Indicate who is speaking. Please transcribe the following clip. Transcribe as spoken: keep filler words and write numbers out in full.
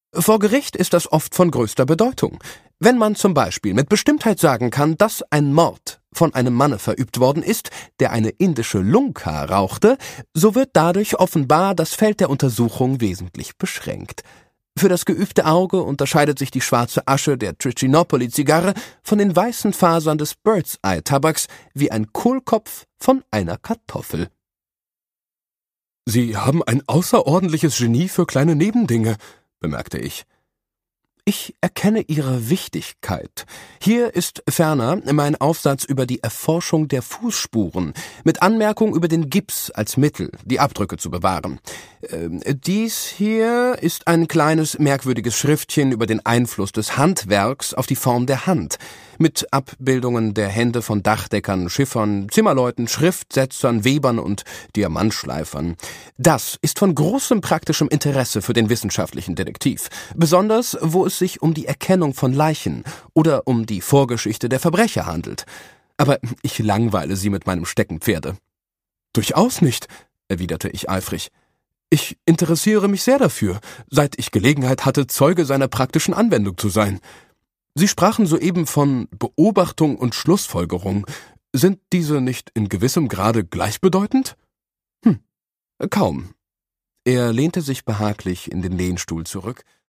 Speaker 1: Vor Gericht ist das oft von größter Bedeutung. Wenn man zum Beispiel mit Bestimmtheit sagen kann, dass ein Mord von einem Manne verübt worden ist, der eine indische Lunka rauchte, so wird dadurch offenbar das Feld der Untersuchung wesentlich beschränkt. Für das geübte Auge unterscheidet sich die schwarze Asche der Trichinopoly-Zigarre von den weißen Fasern des Bird's-Eye-Tabaks wie ein Kohlkopf von einer Kartoffel. »Sie haben ein außerordentliches Genie für kleine Nebendinge«, bemerkte ich. »Ich erkenne ihre Wichtigkeit. Hier ist ferner mein Aufsatz über die Erforschung der Fußspuren, mit Anmerkung über den Gips als Mittel, die Abdrücke zu bewahren. Äh, dies hier ist ein kleines, merkwürdiges Schriftchen über den Einfluss des Handwerks auf die Form der Hand, mit Abbildungen der Hände von Dachdeckern, Schiffern, Zimmerleuten, Schriftsetzern, Webern und Diamantschleifern. Das ist von großem praktischem Interesse für den wissenschaftlichen Detektiv, besonders wo es sich um die Erkennung von Leichen oder um die Vorgeschichte der Verbrecher handelt. Aber ich langweile Sie mit meinem Steckenpferde.« »Durchaus nicht«, erwiderte ich eifrig. »Ich interessiere mich sehr dafür, seit ich Gelegenheit hatte, Zeuge seiner praktischen Anwendung zu sein. Sie sprachen soeben von Beobachtung und Schlussfolgerung. Sind diese nicht in gewissem Grade gleichbedeutend?« »Hm, kaum.« Er lehnte sich behaglich in den Lehnstuhl zurück